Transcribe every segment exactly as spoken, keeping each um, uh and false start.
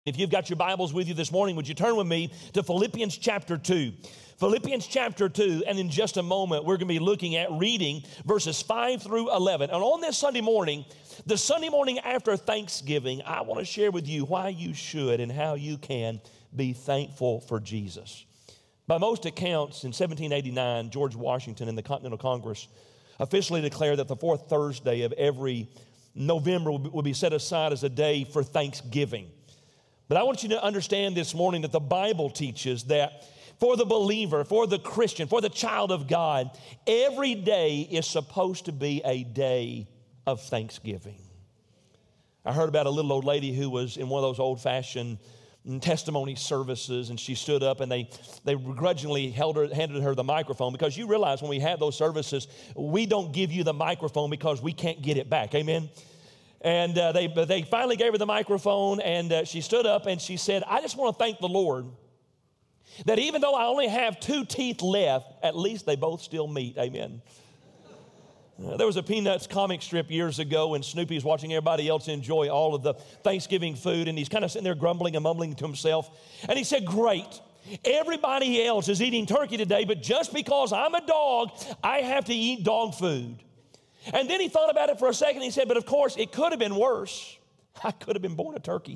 If you've got your Bibles with you this morning, would you turn with me to Philippians chapter two? Philippians chapter two, and in just a moment, we're going to be looking at reading verses five through eleven. And on this Sunday morning, the Sunday morning after Thanksgiving, I want to share with you why you should and how you can be thankful for Jesus. By most accounts, in seventeen eighty-nine, George Washington in the Continental Congress officially declared that the fourth Thursday of every November would be set aside as a day for Thanksgiving. But I want you to understand this morning that the Bible teaches that for the believer, for the Christian, for the child of God, every day is supposed to be a day of thanksgiving. I heard about a little old lady who was in one of those old-fashioned testimony services, and she stood up and they, they begrudgingly held her, handed her the microphone, because you realize when we have those services, we don't give you the microphone because we can't get it back. Amen? And uh, they, they finally gave her the microphone, and uh, she stood up and she said, I just want to thank the Lord that even though I only have two teeth left, at least they both still meet. Amen. Uh, there was a Peanuts comic strip years ago, and Snoopy's watching everybody else enjoy all of the Thanksgiving food, and he's kind of sitting there grumbling and mumbling to himself. And he said, great, everybody else is eating turkey today, but just because I'm a dog, I have to eat dog food. And then he thought about it for a second. He said, but of course, it could have been worse. I could have been born a turkey.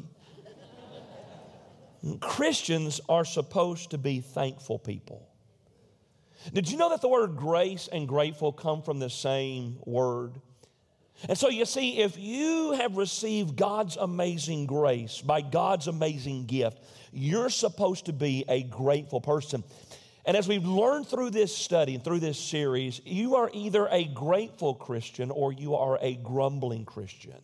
Christians are supposed to be thankful people. Did you know that the word grace and grateful come from the same word? And so you see, if you have received God's amazing grace by God's amazing gift, you're supposed to be a grateful person. And as we've learned through this study and through this series, you are either a grateful Christian or you are a grumbling Christian.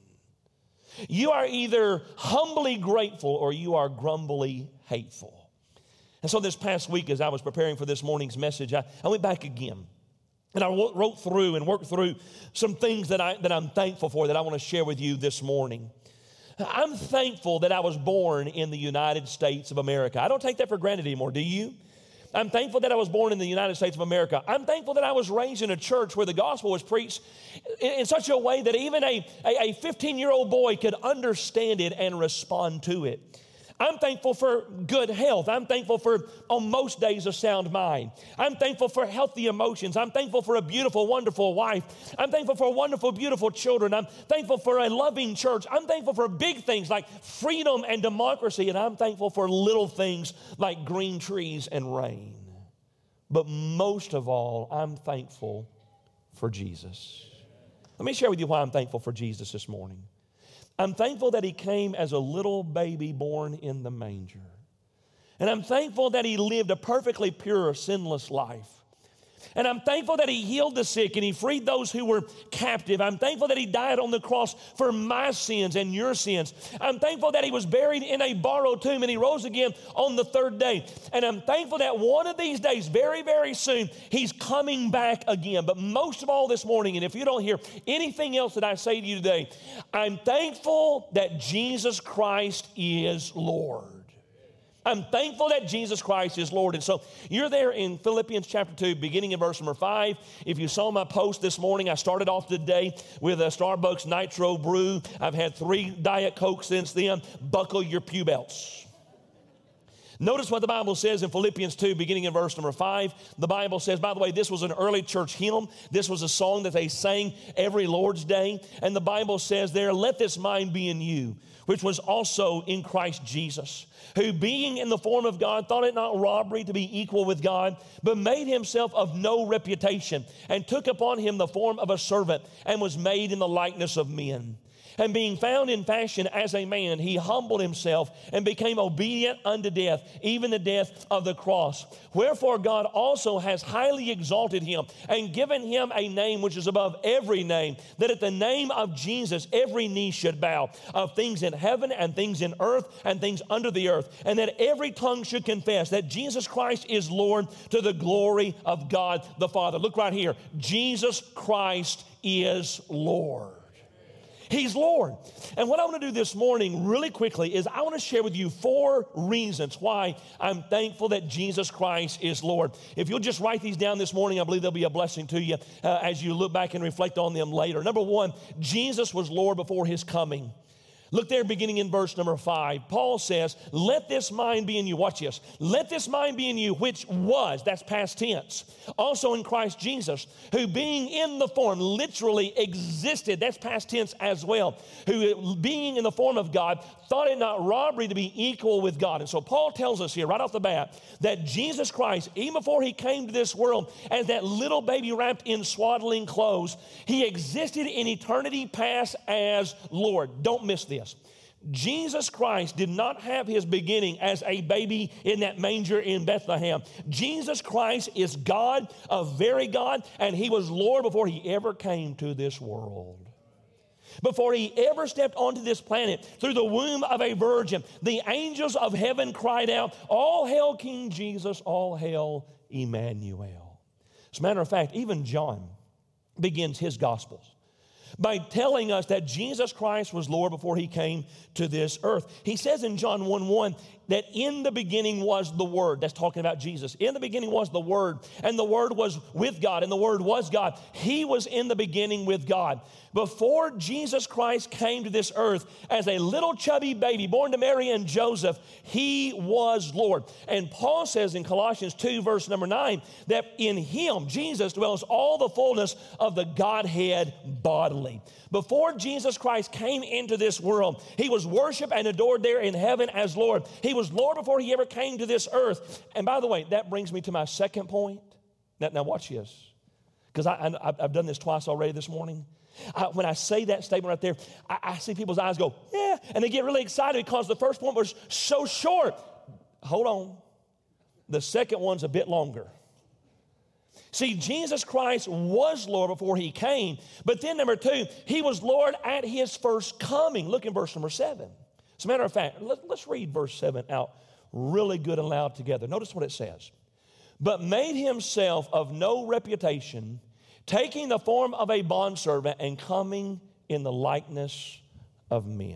You are either humbly grateful or you are grumbly hateful. And so this past week, as I was preparing for this morning's message, I, I went back again. And I wrote through and worked through some things that, I, that I'm thankful for that I want to share with you this morning. I'm thankful that I was born in the United States of America. I don't take that for granted anymore, do you? I'm thankful that I was born in the United States of America. I'm thankful that I was raised in a church where the gospel was preached in, in such a way that even a, a, a fifteen-year-old boy could understand it and respond to it. I'm thankful for good health. I'm thankful for, on most days, a sound mind. I'm thankful for healthy emotions. I'm thankful for a beautiful, wonderful wife. I'm thankful for wonderful, beautiful children. I'm thankful for a loving church. I'm thankful for big things like freedom and democracy. And I'm thankful for little things like green trees and rain. But most of all, I'm thankful for Jesus. Let me share with you why I'm thankful for Jesus this morning. I'm thankful that he came as a little baby born in the manger. And I'm thankful that he lived a perfectly pure, sinless life. And I'm thankful that he healed the sick and he freed those who were captive. I'm thankful that he died on the cross for my sins and your sins. I'm thankful that he was buried in a borrowed tomb and he rose again on the third day. And I'm thankful that one of these days, very, very soon, he's coming back again. But most of all this morning, and if you don't hear anything else that I say to you today, I'm thankful that Jesus Christ is Lord. I'm thankful that Jesus Christ is Lord. And so you're there in Philippians chapter two, beginning in verse number five. If you saw my post this morning, I started off today with a Starbucks Nitro Brew. I've had three Diet Coke since then. Buckle your pew belts. Notice what the Bible says in Philippians two, beginning in verse number five. The Bible says, by the way, this was an early church hymn. This was a song that they sang every Lord's Day. And the Bible says there, let this mind be in you, which was also in Christ Jesus, who being in the form of God, thought it not robbery to be equal with God, but made himself of no reputation, and took upon him the form of a servant, and was made in the likeness of men. And being found in fashion as a man, he humbled himself and became obedient unto death, even the death of the cross. Wherefore God also has highly exalted him and given him a name which is above every name, that at the name of Jesus every knee should bow, of things in heaven and things in earth and things under the earth, and that every tongue should confess that Jesus Christ is Lord, to the glory of God the Father. Look right here. Jesus Christ is Lord. He's Lord. And what I want to do this morning really quickly is I want to share with you four reasons why I'm thankful that Jesus Christ is Lord. If you'll just write these down this morning, I believe they'll be a blessing to you uh, as you look back and reflect on them later. Number one, Jesus was Lord before his coming. Look there beginning in verse number five. Paul says, let this mind be in you. Watch this. Let this mind be in you, which was, that's past tense, also in Christ Jesus, who being in the form, literally existed, that's past tense as well, who being in the form of God, thought it not robbery to be equal with God. And so Paul tells us here right off the bat that Jesus Christ, even before he came to this world as that little baby wrapped in swaddling clothes, he existed in eternity past as Lord. Don't miss this. Jesus Christ did not have his beginning as a baby in that manger in Bethlehem. Jesus Christ is God, a very God, and he was Lord before he ever came to this world. Before he ever stepped onto this planet through the womb of a virgin, the angels of heaven cried out, all hail King Jesus, all hail Emmanuel. As a matter of fact, even John begins his Gospels by telling us that Jesus Christ was Lord before he came to this earth. He says in John one one that in the beginning was the Word. That's talking about Jesus. In the beginning was the Word, and the Word was with God, and the Word was God. He was in the beginning with God. Before Jesus Christ came to this earth as a little chubby baby born to Mary and Joseph, he was Lord. And Paul says in Colossians two, verse number nine, that in him, Jesus, dwells all the fullness of the Godhead bodily. Before Jesus Christ came into this world, he was worshiped and adored there in heaven as Lord. He was Lord before he ever came to this earth. And by the way, that brings me to my second point. Now, now watch this, because I, I, I've done this twice already this morning. I, when I say that statement right there, I, I see people's eyes go, yeah, and they get really excited because the first point was so short. Hold on. The second one's a bit longer. See, Jesus Christ was Lord before he came, but then number two, he was Lord at his first coming. Look in verse number seven. As a matter of fact, let, let's read verse seven out really good and loud together. Notice what it says. But made himself of no reputation, taking the form of a bondservant and coming in the likeness of men.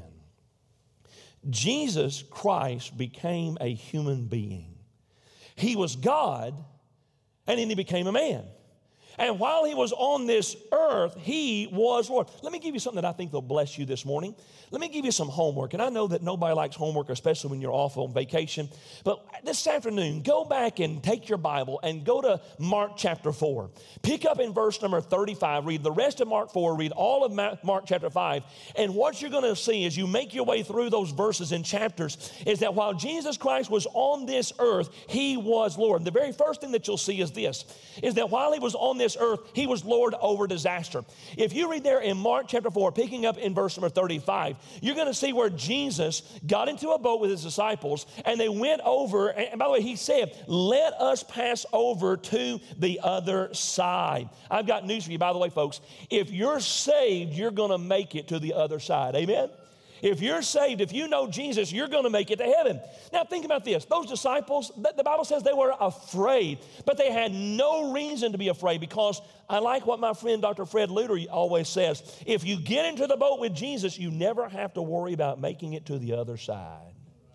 Jesus Christ became a human being. He was God, and then he became a man. And while he was on this earth, he was Lord. Let me give you something that I think will bless you this morning. Let me give you some homework. And I know that nobody likes homework, especially when you're off on vacation. But this afternoon, go back and take your Bible and go to Mark chapter four. Pick up in verse number thirty-five. Read the rest of Mark four. Read all of Mark chapter five. And what you're going to see as you make your way through those verses and chapters is that while Jesus Christ was on this earth, he was Lord. And the very first thing that you'll see is this, is that while he was on this earth, he was Lord over disaster. If you read there in Mark chapter four, picking up in verse number thirty-five, you're going to see where Jesus got into a boat with his disciples and they went over, and by the way, he said, let us pass over to the other side. I've got news for you, by the way, folks. If you're saved, you're going to make it to the other side. Amen? If you're saved, if you know Jesus, you're going to make it to heaven. Now, think about this. Those disciples, the Bible says they were afraid, but they had no reason to be afraid because I like what my friend Doctor Fred Luter always says. If you get into the boat with Jesus, you never have to worry about making it to the other side.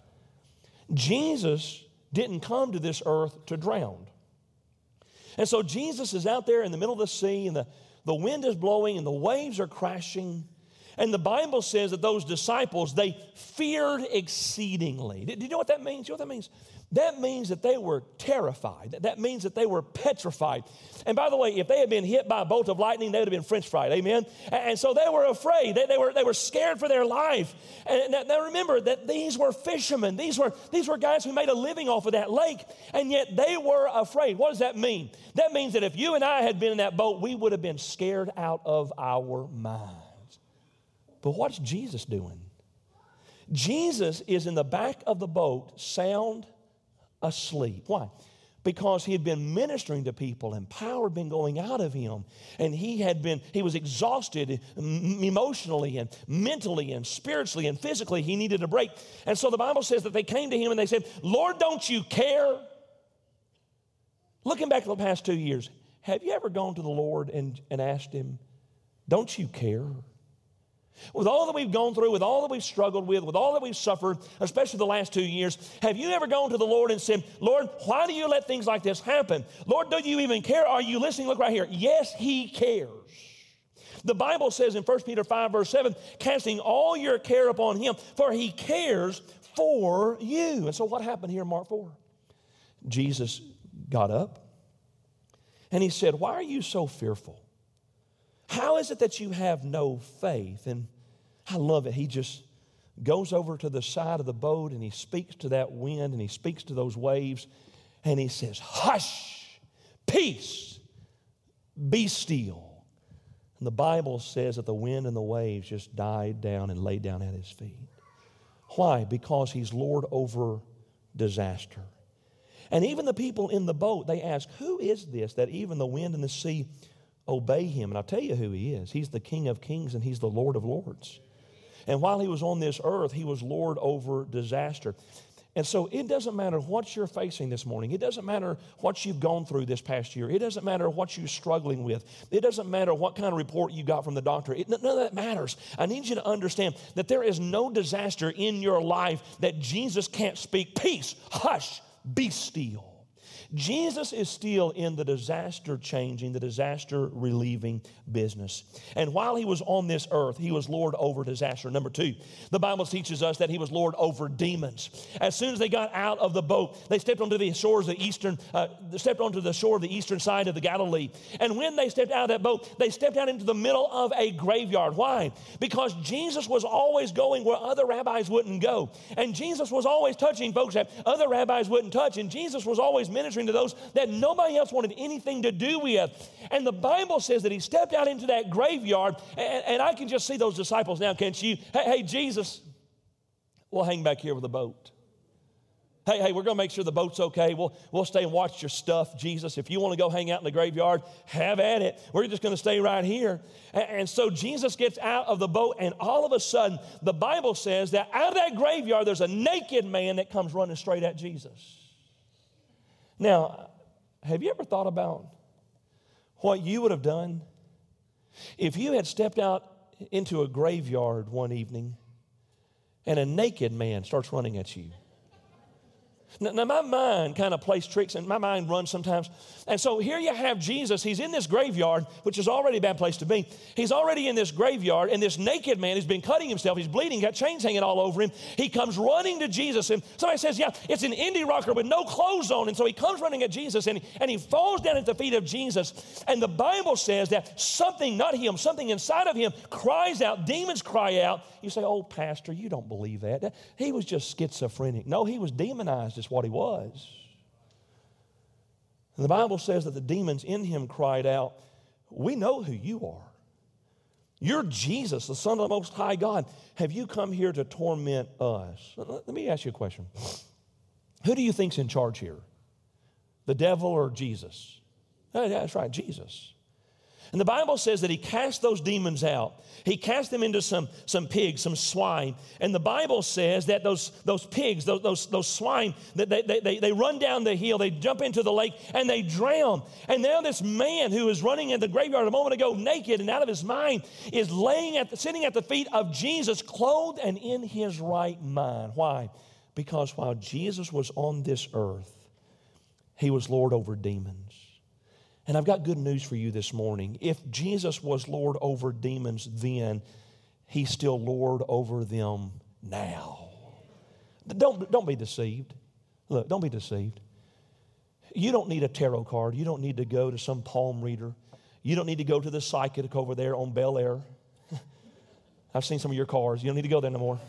Jesus didn't come to this earth to drown. And so Jesus is out there in the middle of the sea, and the, the wind is blowing, and the waves are crashing. And the Bible says that those disciples, they feared exceedingly. Do you know what that means? You know what that means? That means that they were terrified. That means that they were petrified. And by the way, if they had been hit by a bolt of lightning, they would have been french fried. Amen? And so they were afraid. They, they, were, they were scared for their life. And now remember that these were fishermen. These were, these were guys who made a living off of that lake. And yet they were afraid. What does that mean? That means that if you and I had been in that boat, we would have been scared out of our minds. But what's Jesus doing? Jesus is in the back of the boat, sound asleep. Why? Because he had been ministering to people and power had been going out of him. And he had been, he was exhausted emotionally and mentally and spiritually and physically. He needed a break. And so the Bible says that they came to him and they said, Lord, don't you care? Looking back to the past two years, have you ever gone to the Lord and, and asked him, don't you care? With all that we've gone through, with all that we've struggled with, with all that we've suffered, especially the last two years, have you ever gone to the Lord and said, Lord, why do you let things like this happen? Lord, do you even care? Are you listening? Look right here. Yes, he cares. The Bible says in First Peter five, verse seven, casting all your care upon him, for he cares for you. And so what happened here in Mark four? Jesus got up and he said, why are you so fearful? How is it that you have no faith? And I love it. He just goes over to the side of the boat and he speaks to that wind and he speaks to those waves and he says, hush, peace, be still. And the Bible says that the wind and the waves just died down and laid down at his feet. Why? Because he's Lord over disaster. And even the people in the boat, they ask, who is this that even the wind and the sea obey him? And I'll tell you who he is. He's the King of kings and he's the Lord of lords. And while he was on this earth, he was Lord over disaster. And so it doesn't matter what you're facing this morning. It doesn't matter what you've gone through this past year. It doesn't matter what you're struggling with. It doesn't matter what kind of report you got from the doctor. It, none of that matters. I need you to understand that there is no disaster in your life that Jesus can't speak. Peace, hush, be still. Jesus is still in the disaster changing, the disaster relieving business. And while he was on this earth, he was Lord over disaster. Number two, the Bible teaches us that he was Lord over demons. As soon as they got out of the boat, they stepped onto the shores of the eastern, uh, stepped onto the shore of the eastern side of the Galilee. And when they stepped out of that boat, they stepped out into the middle of a graveyard. Why? Because Jesus was always going where other rabbis wouldn't go. And Jesus was always touching folks that other rabbis wouldn't touch. And Jesus was always ministering to those that nobody else wanted anything to do with. And the Bible says that he stepped out into that graveyard, and, and I can just see those disciples now, can't you? Hey, hey, Jesus, we'll hang back here with the boat. Hey, hey, we're going to make sure the boat's okay. We'll, we'll stay and watch your stuff, Jesus. If you want to go hang out in the graveyard, have at it. We're just going to stay right here. And, and so Jesus gets out of the boat, and all of a sudden, the Bible says that out of that graveyard, there's a naked man that comes running straight at Jesus. Now, have you ever thought about what you would have done if you had stepped out into a graveyard one evening and a naked man starts running at you? Now, now my mind kind of plays tricks, and my mind runs sometimes. And so here you have Jesus. He's in this graveyard, which is already a bad place to be. He's already in this graveyard, and this naked man has been cutting himself. He's bleeding, got chains hanging all over him. He comes running to Jesus, and somebody says, yeah, it's an indie rocker with no clothes on. And so he comes running at Jesus, and, and he falls down at the feet of Jesus. And the Bible says that something, not him, something inside of him cries out. Demons cry out. You say, oh, pastor, you don't believe that. He was just schizophrenic. No, he was demonized is what he was. And the Bible says that the demons in him cried out, we know who you are. You're Jesus, the Son of the Most High God. Have you come here to torment us? Let me ask you a question. Who do you think's in charge here? The devil or Jesus? Oh, yeah, that's right, Jesus. And the Bible says that he cast those demons out. He cast them into some, some pigs, some swine. And the Bible says that those, those pigs, those, those, those swine, that they, they, they run down the hill, they jump into the lake, and they drown. And now this man who was running in the graveyard a moment ago, naked and out of his mind, is laying at the, sitting at the feet of Jesus, clothed and in his right mind. Why? Because while Jesus was on this earth, he was Lord over demons. And I've got good news for you this morning. If Jesus was Lord over demons then, he's still Lord over them now. Don't, don't be deceived. Look, don't be deceived. You don't need a tarot card. You don't need to go to some palm reader. You don't need to go to the psychic over there on Bel Air. I've seen some of your cars. You don't need to go there no more.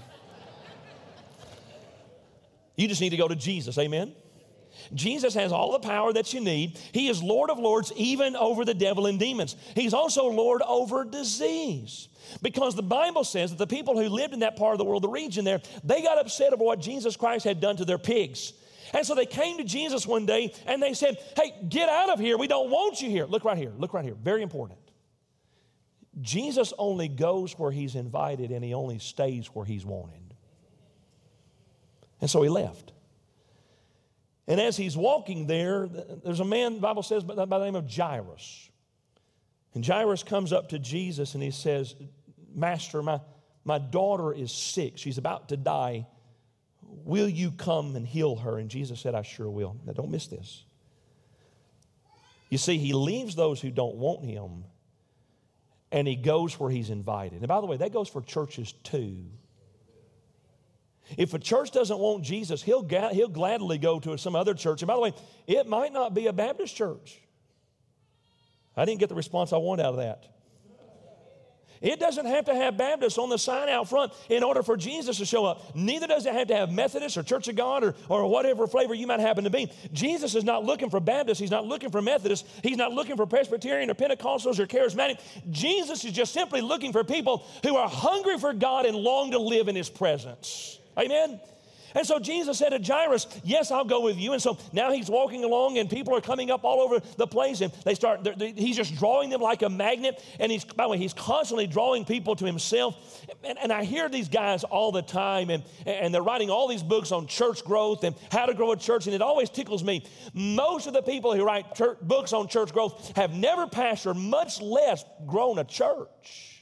You just need to go to Jesus. Amen? Jesus has all the power that you need. He is Lord of lords even over the devil and demons. He's also Lord over disease. Because the Bible says that the people who lived in that part of the world, the region there, they got upset over what Jesus Christ had done to their pigs. And so they came to Jesus one day and they said, hey, get out of here. We don't want you here. Look right here. Look right here. Very important. Jesus only goes where he's invited and he only stays where he's wanted. And so he left. And as he's walking there, there's a man, the Bible says, by the name of Jairus. And Jairus comes up to Jesus and he says, Master, my, my daughter is sick. She's about to die. Will you come and heal her? And Jesus said, I sure will. Now, don't miss this. You see, he leaves those who don't want him, and he goes where he's invited. And by the way, that goes for churches too. If a church doesn't want Jesus, he'll, ga- he'll gladly go to some other church. And by the way, it might not be a Baptist church. I didn't get the response I wanted out of that. It doesn't have to have Baptists on the sign out front in order for Jesus to show up. Neither does it have to have Methodist or Church of God or, or whatever flavor you might happen to be. Jesus is not looking for Baptists. He's not looking for Methodists. He's not looking for Presbyterian or Pentecostals or Charismatic. Jesus is just simply looking for people who are hungry for God and long to live in His presence. Amen? And so Jesus said to Jairus, yes, I'll go with you. And so now he's walking along and people are coming up all over the place and they start, they're, they're, he's just drawing them like a magnet. And he's, by the way, he's constantly drawing people to himself. And, and I hear these guys all the time and, and they're writing all these books on church growth and how to grow a church. And it always tickles me. Most of the people who write church, books on church growth have never pastored, much less grown a church.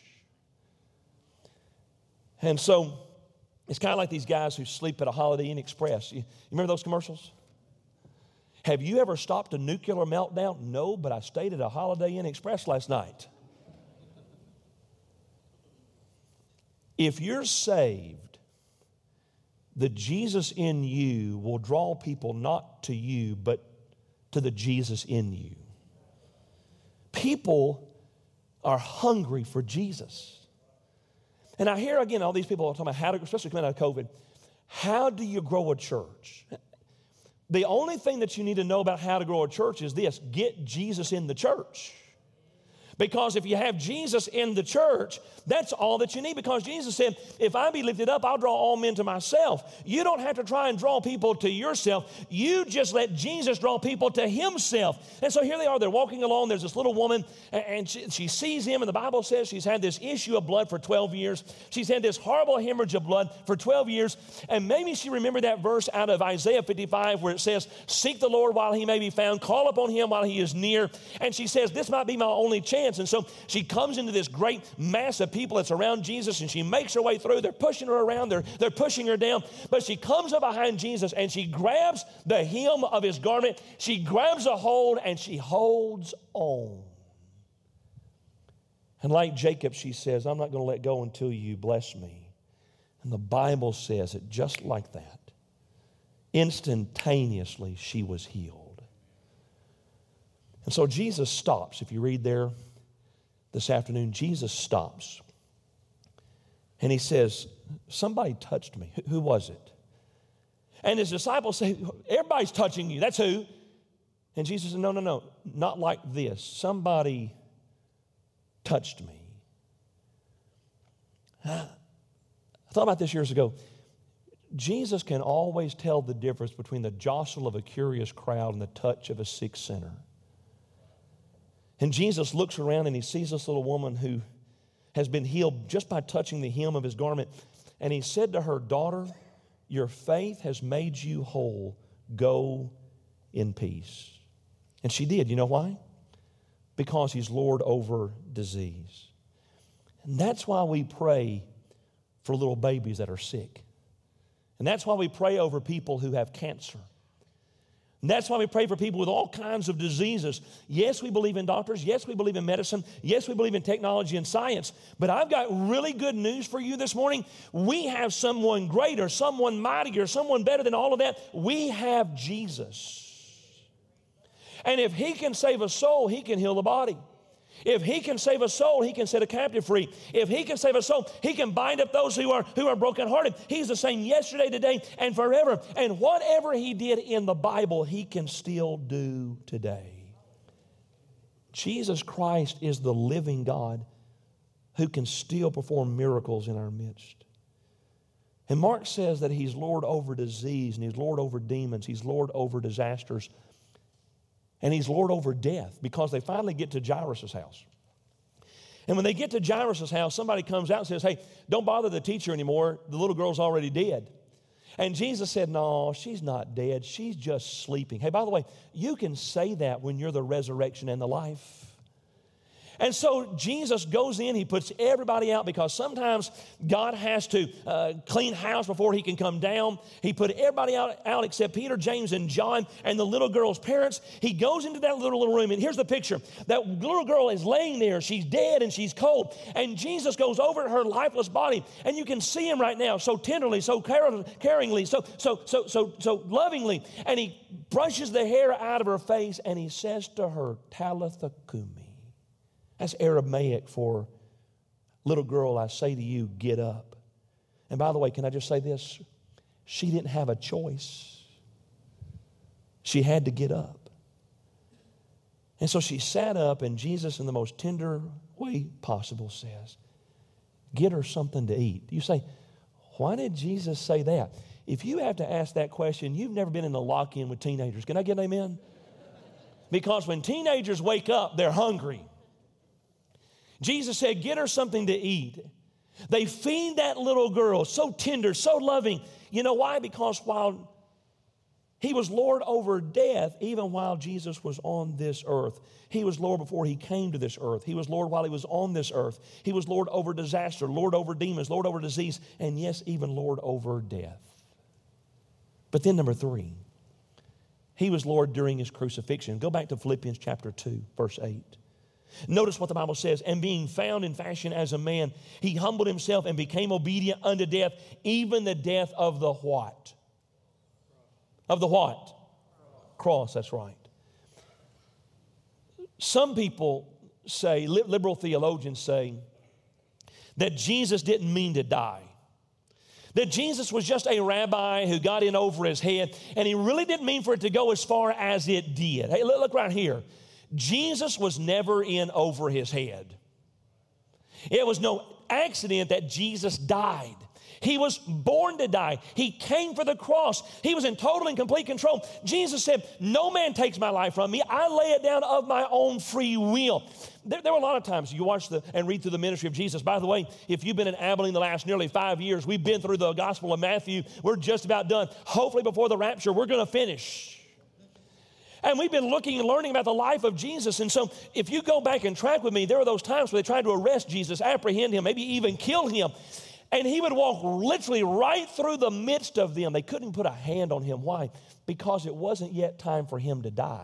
And so it's kind of like these guys who sleep at a Holiday Inn Express. You, you remember those commercials? Have you ever stopped a nuclear meltdown? No, but I stayed at a Holiday Inn Express last night. If you're saved, the Jesus in you will draw people not to you, but to the Jesus in you. People are hungry for Jesus. And I hear, again, all these people talking about how to, especially coming out of COVID, how do you grow a church? The only thing that you need to know about how to grow a church is this: get Jesus in the church. Because if you have Jesus in the church, that's all that you need. Because Jesus said, if I be lifted up, I'll draw all men to myself. You don't have to try and draw people to yourself. You just let Jesus draw people to himself. And so here they are. They're walking along. There's this little woman, and she, she sees him. And the Bible says she's had this issue of blood for twelve years. She's had this horrible hemorrhage of blood for twelve years. And maybe she remembered that verse out of Isaiah fifty-five where it says, seek the Lord while he may be found. Call upon him while he is near. And she says, this might be my only chance. And so she comes into this great mass of people that's around Jesus, and she makes her way through. They're pushing her around. They're, they're pushing her down. But she comes up behind Jesus, and she grabs the hem of his garment. She grabs a hold, and she holds on. And like Jacob, she says, I'm not going to let go until you bless me. And the Bible says it just like that. Instantaneously, she was healed. And so Jesus stops. If you read there, this afternoon, Jesus stops and he says, somebody touched me. Who was it? And his disciples say, everybody's touching you. That's who. And Jesus said, no, no, no, not like this. Somebody touched me. I thought about this years ago. Jesus can always tell the difference between the jostle of a curious crowd and the touch of a sick sinner. And Jesus looks around and he sees this little woman who has been healed just by touching the hem of his garment. And he said to her, daughter, your faith has made you whole. Go in peace. And she did. You know why? Because he's Lord over disease. And that's why we pray for little babies that are sick. And that's why we pray over people who have cancer. And that's why we pray for people with all kinds of diseases. Yes, we believe in doctors. Yes, we believe in medicine. Yes, we believe in technology and science. But I've got really good news for you this morning. We have someone greater, someone mightier, someone better than all of that. We have Jesus. And if he can save a soul, he can heal the body. If he can save a soul, he can set a captive free. If he can save a soul, he can bind up those who are, who are brokenhearted. He's the same yesterday, today, and forever. And whatever he did in the Bible, he can still do today. Jesus Christ is the living God who can still perform miracles in our midst. And Mark says that he's Lord over disease, and he's Lord over demons, he's Lord over disasters, and he's Lord over death, because they finally get to Jairus' house. And when they get to Jairus' house, somebody comes out and says, hey, don't bother the teacher anymore. The little girl's already dead. And Jesus said, no, she's not dead. She's just sleeping. Hey, by the way, you can say that when you're the resurrection and the life. And so Jesus goes in, he puts everybody out because sometimes God has to uh, clean house before he can come down. He put everybody out, out except Peter, James, and John and the little girl's parents. He goes into that little, little room, and here's the picture. That little girl is laying there. She's dead and she's cold. And Jesus goes over to her lifeless body, and you can see him right now so tenderly, so care- caringly, so, so, so, so, so lovingly. And he brushes the hair out of her face, and he says to her, Talitha Kumi. That's Aramaic for, little girl, I say to you, get up. And by the way, can I just say this? She didn't have a choice. She had to get up. And so she sat up, and Jesus, in the most tender way possible, says, get her something to eat. You say, why did Jesus say that? If you have to ask that question, you've never been in a lock-in with teenagers. Can I get an amen? Because when teenagers wake up, they're hungry. Jesus said, get her something to eat. They feed that little girl, so tender, so loving. You know why? Because while he was Lord over death, even while Jesus was on this earth, he was Lord before he came to this earth. He was Lord while he was on this earth. He was Lord over disaster, Lord over demons, Lord over disease, and yes, even Lord over death. But then number three, he was Lord during his crucifixion. Go back to Philippians chapter two, verse eight. Notice what the Bible says, and being found in fashion as a man, he humbled himself and became obedient unto death, even the death of the what? Of the what? Cross, that's right. Some people say, liberal theologians say, that Jesus didn't mean to die. That Jesus was just a rabbi who got in over his head, and he really didn't mean for it to go as far as it did. Hey, look right here. Jesus was never in over his head. It was no accident that Jesus died. He was born to die. He came for the cross. He was in total and complete control. Jesus said, no man takes my life from me. I lay it down of my own free will. There, there were a lot of times you watch the, and read through the ministry of Jesus. By the way, if you've been in Abilene the last nearly five years, we've been through the Gospel of Matthew. We're just about done. Hopefully before the rapture, we're going to finish. And we've been looking and learning about the life of Jesus. And so if you go back and track with me, there were those times where they tried to arrest Jesus, apprehend him, maybe even kill him. And he would walk literally right through the midst of them. They couldn't put a hand on him. Why? Because it wasn't yet time for him to die.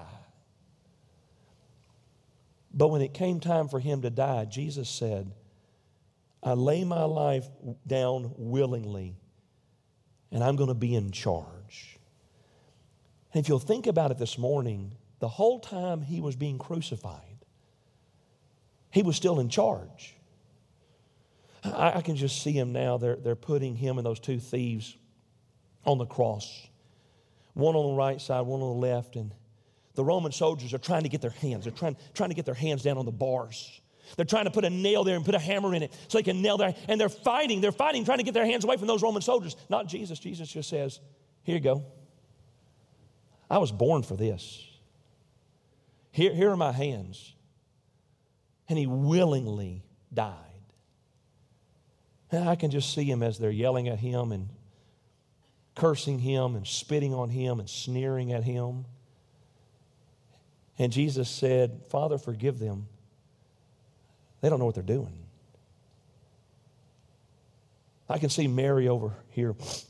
But when it came time for him to die, Jesus said, I lay my life down willingly, and I'm going to be in charge. And if you'll think about it this morning, the whole time he was being crucified, he was still in charge. I, I can just see him now. They're, they're putting him and those two thieves on the cross. One on the right side, one on the left. And the Roman soldiers are trying to get their hands. They're trying, trying to get their hands down on the bars. They're trying to put a nail there and put a hammer in it so they can nail there. And they're fighting. They're fighting, trying to get their hands away from those Roman soldiers. Not Jesus. Jesus just says, here you go. I was born for this. Here, here are my hands. And he willingly died. And I can just see him as they're yelling at him and cursing him and spitting on him and sneering at him. And Jesus said, Father, forgive them. They don't know what they're doing. I can see Mary over here,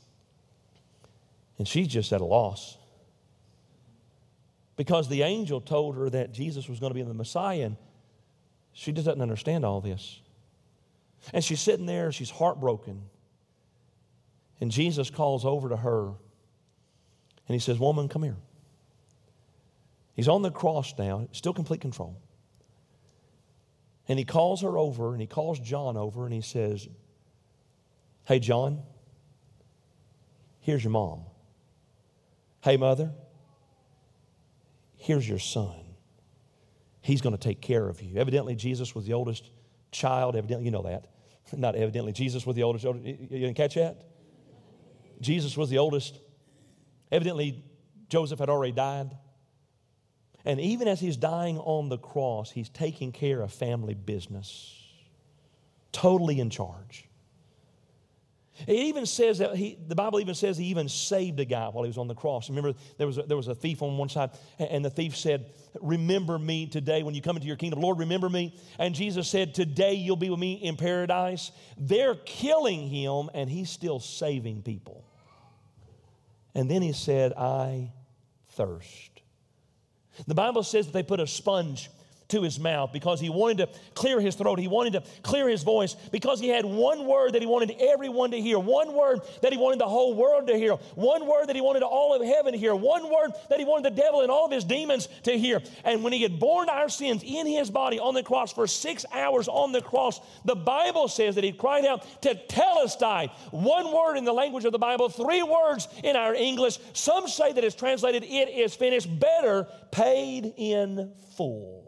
and she's just at a loss. Because the angel told her that Jesus was going to be the Messiah, and she just doesn't understand all this. And she's sitting there, she's heartbroken. And Jesus calls over to her, and he says, woman, come here. He's on the cross now, still complete control. And he calls her over, and he calls John over, and he says, hey, John, here's your mom. Hey, mother, here's your son. He's going to take care of you. Evidently, Jesus was the oldest child. Evidently, you know that. Not evidently. Jesus was the oldest. You didn't catch that? Jesus was the oldest. Evidently, Joseph had already died. And even as he's dying on the cross, he's taking care of family business. Totally in charge. It even says that he, the Bible even says he even saved a guy while he was on the cross. Remember, there was a, there was a thief on one side, and the thief said, remember me today when you come into your kingdom. Lord, remember me. And Jesus said, today you'll be with me in paradise. They're killing him, and he's still saving people. And then he said, I thirst. The Bible says that they put a sponge to his mouth because he wanted to clear his throat. He wanted to clear his voice because he had one word that he wanted everyone to hear, one word that he wanted the whole world to hear, one word that he wanted all of heaven to hear, one word that he wanted the devil and all of his demons to hear. And when he had borne our sins in his body on the cross for six hours on the cross, the Bible says that he cried out tetelestai, one word in the language of the Bible, three words in our English. Some say that it's translated, it is finished, better, paid in full.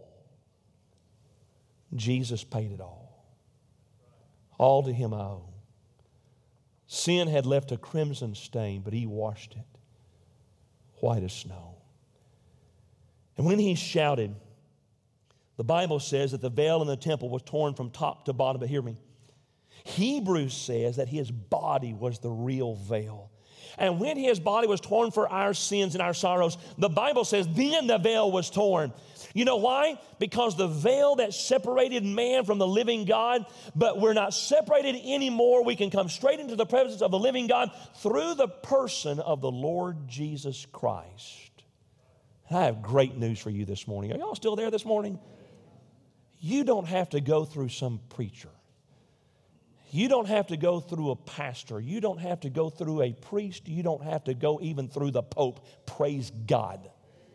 Jesus paid it all. All to him I owe. Sin had left a crimson stain, but he washed it white as snow. And when he shouted, the Bible says that the veil in the temple was torn from top to bottom. But hear me. Hebrews says that his body was the real veil. And when his body was torn for our sins and our sorrows, the Bible says then the veil was torn. You know why? Because the veil that separated man from the living God, but we're not separated anymore. We can come straight into the presence of the living God through the person of the Lord Jesus Christ. I have great news for you this morning. Are y'all still there this morning? You don't have to go through some preacher. You don't have to go through a pastor. You don't have to go through a priest. You don't have to go even through the Pope. Praise God.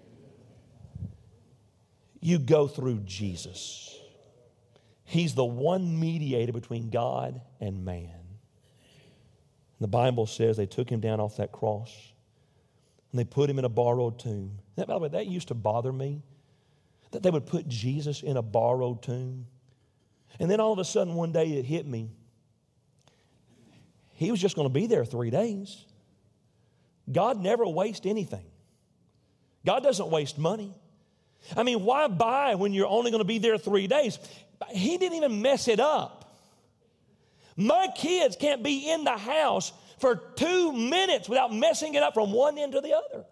You go through Jesus. He's the one mediator between God and man. The Bible says they took him down off that cross and they put him in a borrowed tomb. That, by the way, that used to bother me, that they would put Jesus in a borrowed tomb. And then all of a sudden one day it hit me. He was just going to be there three days. God never wastes anything. God doesn't waste money. I mean, why buy when you're only going to be there three days? He didn't even mess it up. My kids can't be in the house for two minutes without messing it up from one end to the other.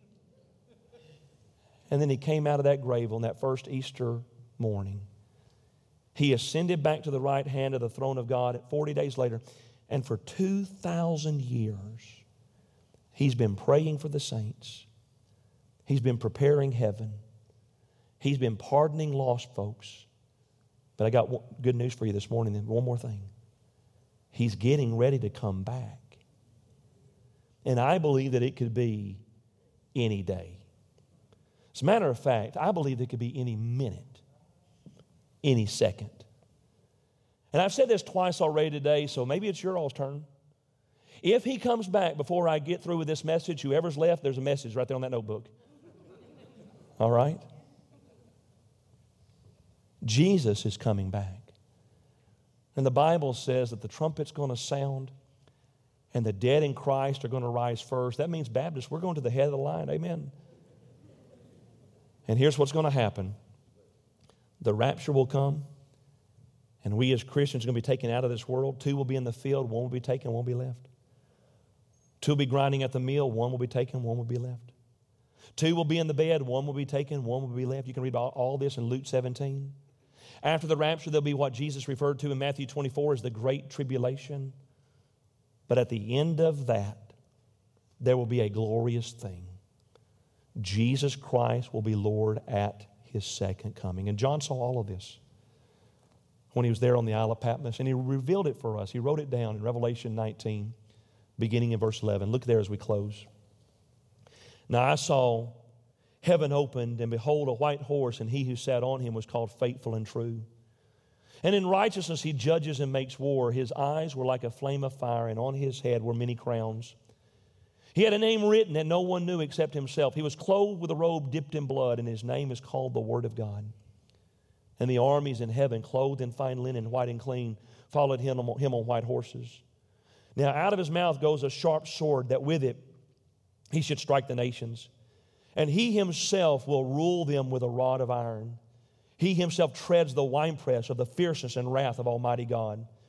And then he came out of that grave on that first Easter morning. He ascended back to the right hand of the throne of God forty days later. And for two thousand years, he's been praying for the saints. He's been preparing heaven. He's been pardoning lost folks. But I got good news for you this morning. And one more thing. He's getting ready to come back. And I believe that it could be any day. As a matter of fact, I believe it could be any minute, any second. And I've said this twice already today, so maybe it's your all's turn. If he comes back before I get through with this message, whoever's left, there's a message right there on that notebook. All right? Jesus is coming back. And the Bible says that the trumpet's going to sound and the dead in Christ are going to rise first. That means Baptists, we're going to the head of the line. Amen. And here's what's going to happen. The rapture will come, and we as Christians are going to be taken out of this world. Two will be in the field, one will be taken, one will be left. Two will be grinding at the mill, one will be taken, one will be left. Two will be in the bed, one will be taken, one will be left. You can read all, all this in Luke seventeen. After the rapture, there'll be what Jesus referred to in Matthew twenty-four as the Great Tribulation. But at the end of that, there will be a glorious thing. Jesus Christ will be Lord at His second coming. And John saw all of this when he was there on the Isle of Patmos, and he revealed it for us. He wrote it down in Revelation nineteen, beginning in verse eleven. Look there as we close. Now I saw heaven opened, and behold, a white horse, and he who sat on him was called Faithful and True. And in righteousness he judges and makes war. His eyes were like a flame of fire, and on his head were many crowns. He had a name written that no one knew except himself. He was clothed with a robe dipped in blood, and his name is called the Word of God. And the armies in heaven, clothed in fine linen, white and clean, followed him on, him on white horses. Now out of his mouth goes a sharp sword, that with it he should strike the nations. And he himself will rule them with a rod of iron. He himself treads the winepress of the fierceness and wrath of Almighty God.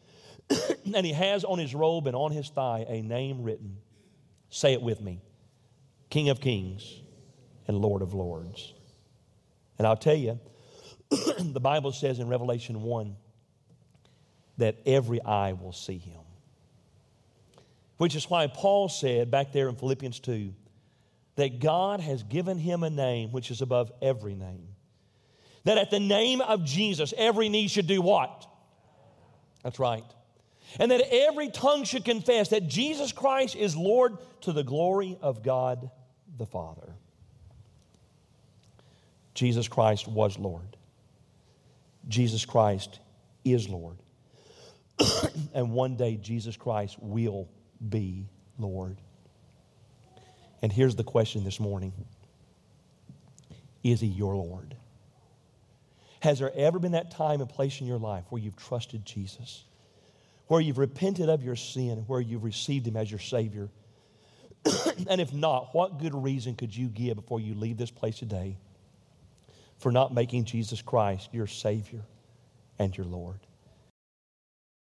And he has on his robe and on his thigh a name written. Say it with me. King of Kings and Lord of Lords. And I'll tell you, the Bible says in Revelation one that every eye will see him. Which is why Paul said back there in Philippians two that God has given him a name which is above every name. That at the name of Jesus, every knee should do what? That's right. And that every tongue should confess that Jesus Christ is Lord to the glory of God the Father. Jesus Christ was Lord. Jesus Christ is Lord. And one day Jesus Christ will be Lord. And here's the question this morning. Is He your Lord? Has there ever been that time and place in your life where you've trusted Jesus? Where you've repented of your sin, where you've received Him as your Savior? And if not, what good reason could you give before you leave this place today for not making Jesus Christ your Savior and your Lord?